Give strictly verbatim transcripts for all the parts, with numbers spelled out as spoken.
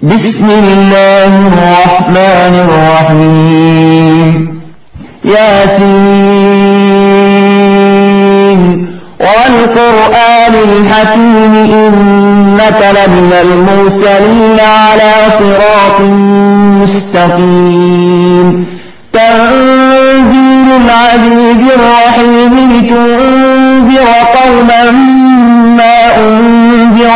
بسم الله الرحمن الرحيم ياسين والقرآن الحكيم إنك لمن المرسلين على صراط مستقيم تنزيل العزيز الرحيم لتنذر قوما ما أنذر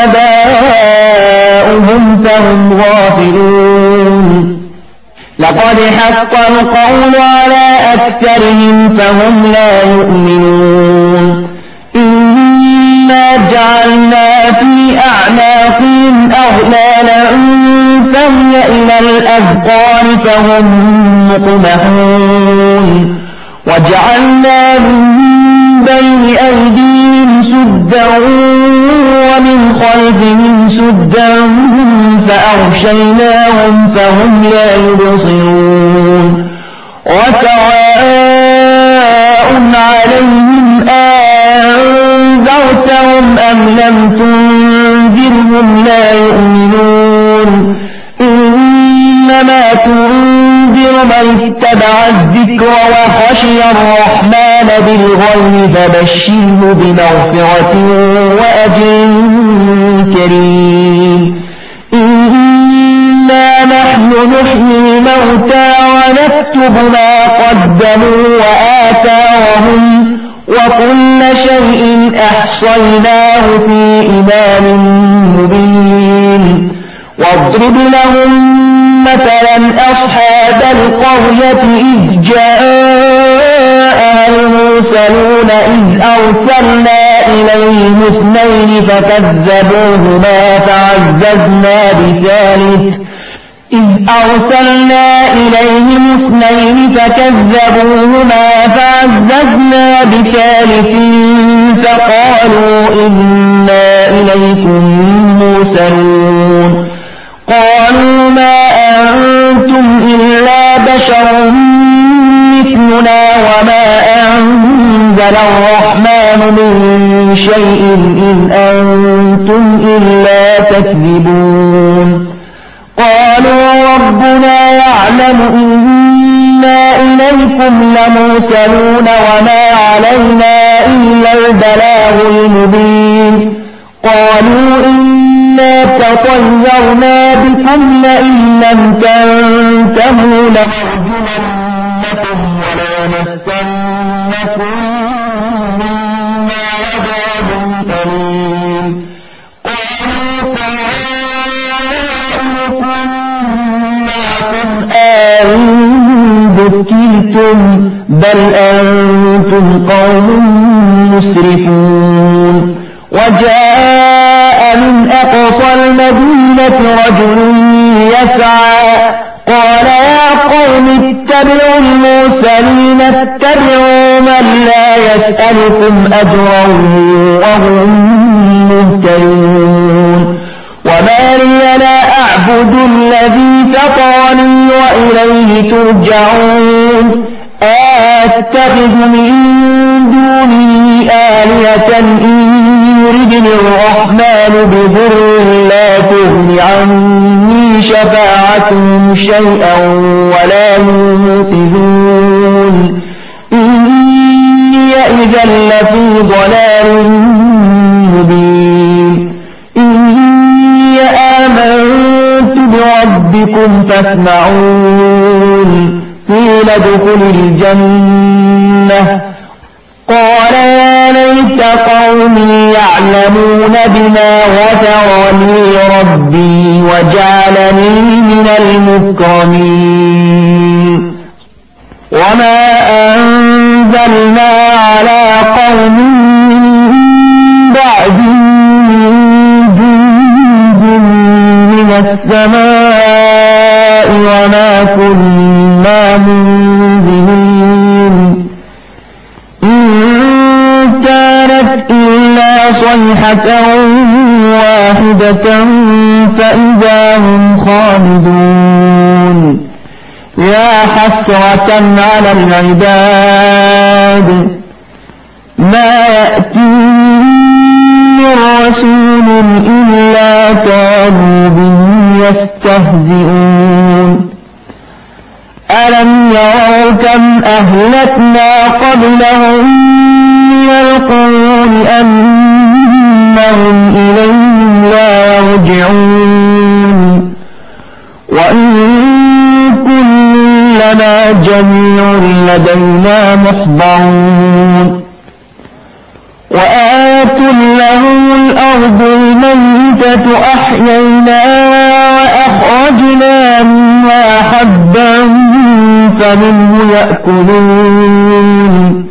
آباؤهم فهم غافلون لقد حق القول على أكثرهم فهم لا يؤمنون إنا جعلنا في أعناقهم أغلالا فهي إلى الأذقان فهم مقمحون وجعلنا من بين أيديهم سدا ومن خلفهم سدا فأغشيناهم فهم لا يبصرون وسواء عليهم أنذرتهم أم لم تنذرهم لا يؤمنون إنما تنذر من اتبع الذكر وخشي الرحمن بالغيب فبشره بمغفرة وأجر كريم إنا نحن نحيي الموتى ونكتب ما قدموا وآثارهم وكل شيء أحصيناه في إمام مبين واضرب لهم مثلا أصحاب القرية إذ جاءها المرسلون إذ أرسلنا إليهم اثنين فكذبوهما فعززنا بثالث إذ أرسلنا إليهم اثنين فكذبوهما فعززنا بثالث فقالوا إنا إليكم مرسلون قالوا ما أنتم إلا بشر مثلنا وما أنزل الرحمن من شيء إن أنتم إلا تكذبون قالوا ربنا يعلم إنا إليكم لمرسلون وما علينا إلا البلاغ المبين قالوا إنا تطيرنا بكم لئن لم تنتهوا لنرجمنكم وليمسنكم منا عذاب أليم قالوا سواء معكم أن ذكرتم بل أنتم قوم مسرفون وجاء من أقصى المدينة رجل يسعى قال يا قوم اتبعوا المرسلين اتبعوا من لا يسألكم أجرا وهم مهتدون وما لي لا أعبد الذي فطرني وإليه ترجعون أتخذ من دونه آلهة إن يردني الرحمن بضر لا تغن عني شفاعتهم شيئا ولا ينقذون إني إذا لفي ضلال مبين إني آمنت بربكم فاسمعون قيل ادخل الجنة قال يا ليت قومي يعلمون بما غفر لي ربي وجعلني من المكرمين وما أنزلنا على قوم بعد من جند من السماء وما كنا منزلين إن كانت إلا صيحة واحدة فإذا هم خالدون يا حسرة على العباد ما يأتيهم من رسول إلا كانوا به يستهزئون ألم يروا كم أهلكنا قبلهم من القرون أنهم إليهم لا يرجعون وإن كل لما جميع لدينا محضرون وآية لهم الأرض الميتة أحييناها وأخرجنا منها حبا فمنه يأكلون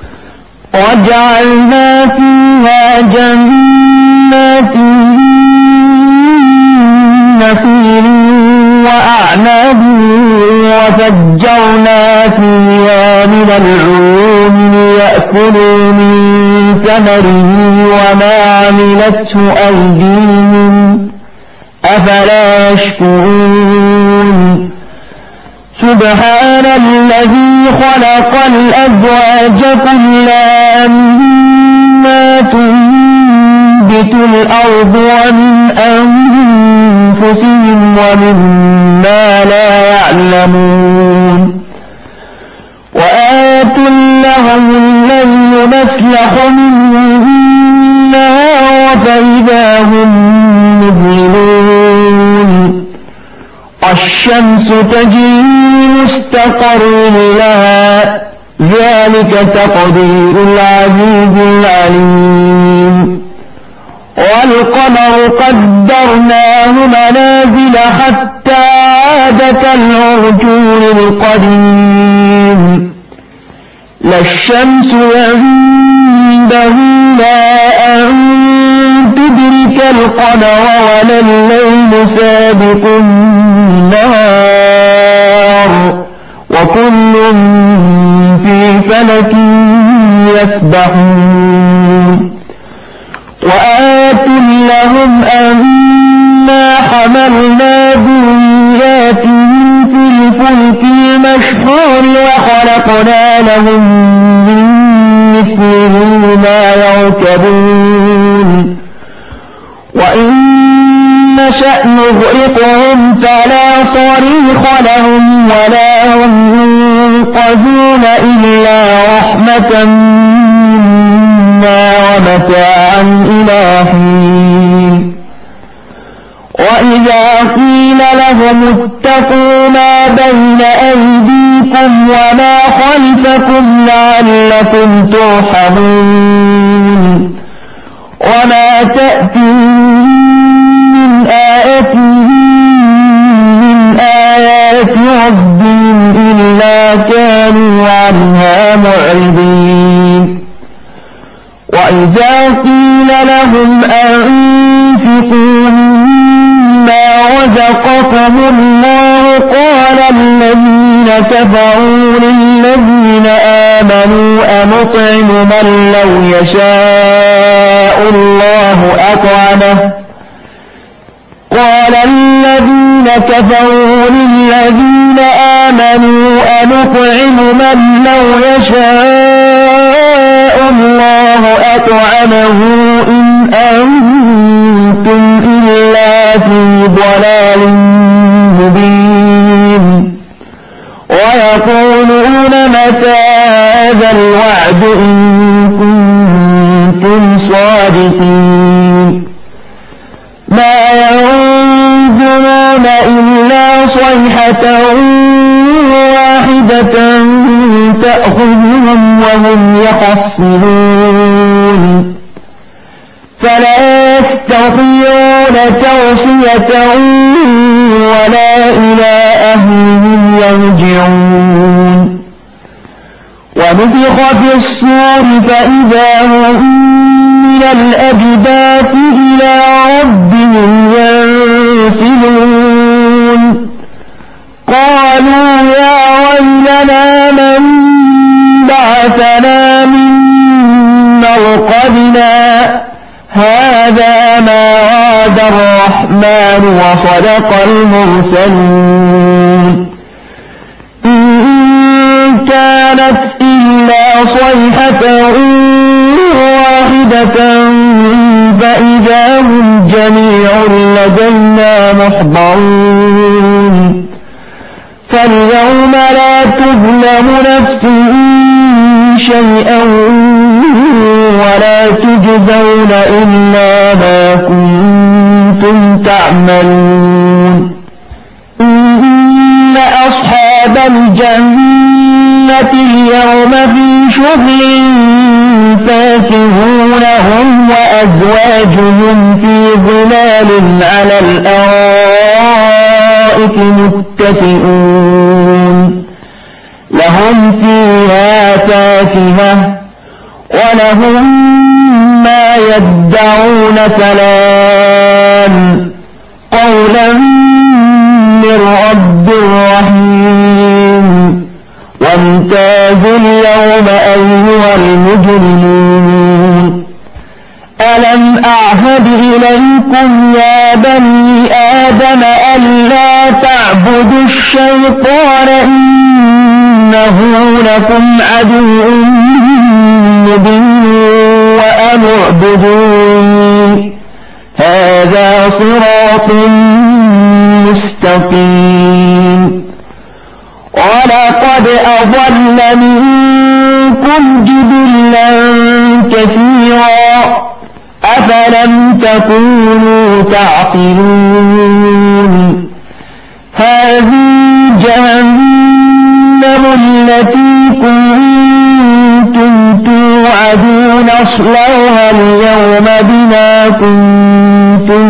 وجعلنا فيها جنات نخيل وأعناب وفجرنا فيها من العيون ليأكلوا من ثمره وما عملته أيديهم أفلا يشكرون سبحان الذي خلق الأزواج كلها مما تنبت الأرض ومن أنفسهم ومما لا يعلمون وآية لهم الليل نسلخ منه النهار فإذا هم مظلمون والشمس تجري لمستقر لها ذلك تقدير العزيز العليم والقمر قدرناه منازل حتى عاد كالعرجون القديم لا الشمس ينبغي لها أن تدرك القمر ولا الليل سابق النهار وكل في فلك يسبحون وآية لهم أنا حملنا ذرياتهم في الفلك المشحون وخلقنا لهم من مثله ما يركبون وإن نشأ نغرقهم فلا صريخ لهم ولا هم ينقذون إلا رحمة منا ومتاعا إلى حين وإذا قيل لهم اتقوا ما بين أيديكم وما خلفكم لعلكم ترحمون وما تأتيهم من آية من آيات ربهم إلا كانوا عنها معرضين وإذا قيل لهم أنفقوا مما رزقكم الله قال الذين كفروا للذين آمنوا أنطعم من لو يشاء الله أطعمه قال الذين كفروا للذين آمنوا أنطعم من لو يشاء الله أطعمه إن أنتم إلا في ضلال مبين ويقولون متى هذا الوعد إن كنتم صادقين ما ينظرون إلا صيحة واحدة تأخذهم وهم يخصمون فلا يستطيعون توصية ولا إلى أهلهم يرجعون ونفخ في الصور فإذا هم من الأجداث إلى ربهم ينسلون قالوا يا ويلنا من بعثنا من مرقدنا هذا ما وعد الرحمن وصدق المرسلون إن كانت إلا صيحة واحدة فإذا هم جميع لدينا محضرون فاليوم لا تظلم نفس شيئا ولا تجزون إلا ما كنتم تعملون إن أصحاب الجنة اليوم في شغل فاكهون هم وأزواجهم في ظلال على الأرائك متكئون لهم فيها فاكهة ولهم ما يدعون سلام قولا من رب رحيم وامتازوا اليوم أيها المجرمون ألم أعهد إليكم يا بني آدم ألا تعبدوا الشيطان إنه لكم عدو مبين وأن اعبدوني هذا صراط مستقيم ولقد أضل منكم جبلا كثيرا أفلم تكونوا تعقلون هذه جهنم التي كنتم توعدون اصلوها اليوم بما كنتم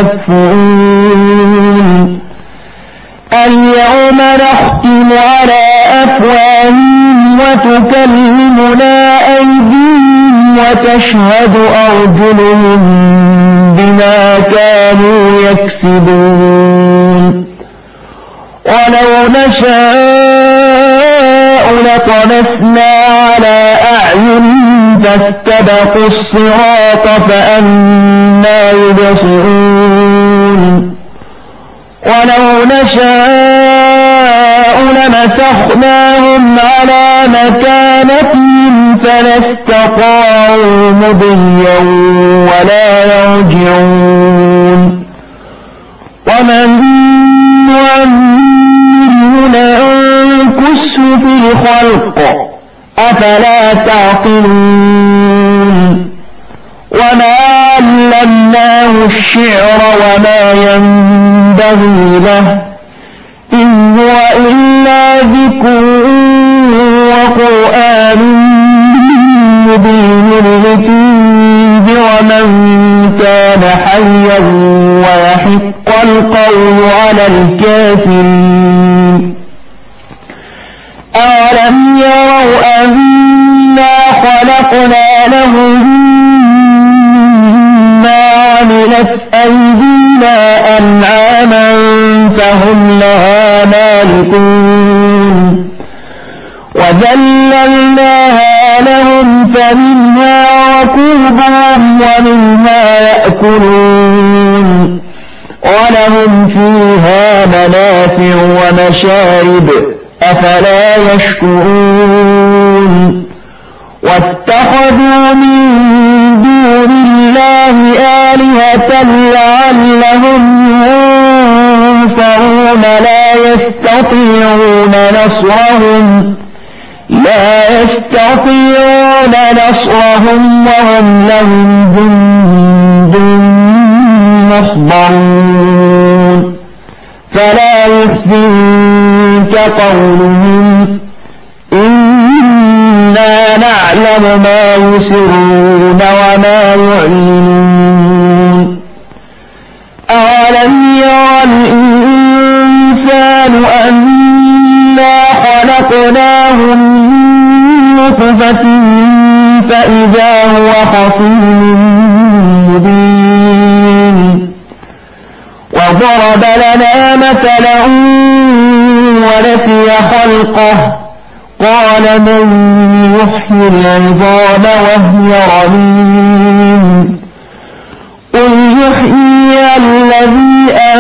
تكفرون اليوم نختم على أفواههم وتكلمنا أيديهم وتشهد أرجلهم بما كانوا يكسبون ولو نشاء لطمسنا على أعينهم فاستبقوا الصراط فأنى يبصرون ولو نشاء لمسخناهم على مكانتهم فلا استطاعوا مضيا ولا يرجعون ومن نعمره ننكسه في الخلق أفلا تعقلون وما علمناه الشعر وما ينبغي له إن هو إلا ذكر وقرآن مبين لتنذر من كان حيا ويحق القول على الكافرين أولم يروا أنا خلقنا لهم عملت أيدينا أنعاما فهم لها مالكون وذللناها لهم فمنها ركوبهم ومنها يأكلون ولهم فيها منافع ومشارب أفلا يشكرون واتخذوا من دون الله آلهة لعلهم ينصرون لا يستطيعون نصرهم لا يستطيعون نصرهم وهم لهم جند محضرون فلا يحزنك قولهم إنا نعلم ما يسرون وما يعلنون أولم يرى الإنسان أنا خلقناه من نطفة فإذا هو خصيم مبين وضرب لنا مثلا ونسي خلقه قال من يحيي العظام وهي رميم قل يحيي الذي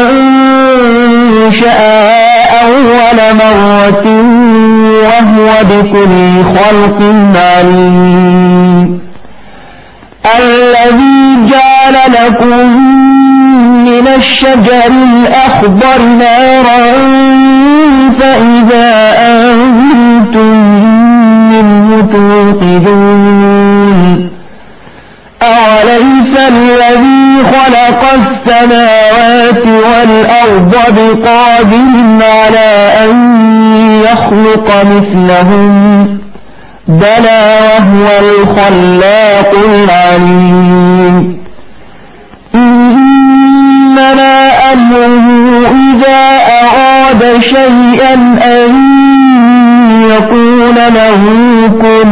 أنشأها أول مرة وهو بكل خلق عليم الذي جعل لكم من الشجر الأخضر نارا فإذا أنتم منه توقدون أوليس الذي خلق السماوات والأرض بقادر على أن يخلق مثلهم بلى وهو الخلاق العليم إنما أمره إذا أراد شيئا أن يقول له كن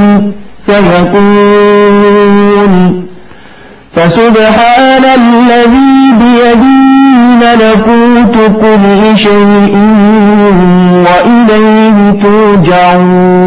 فيكون فسبحان الذي بيده ملكوت كل شيء وإليه ترجعون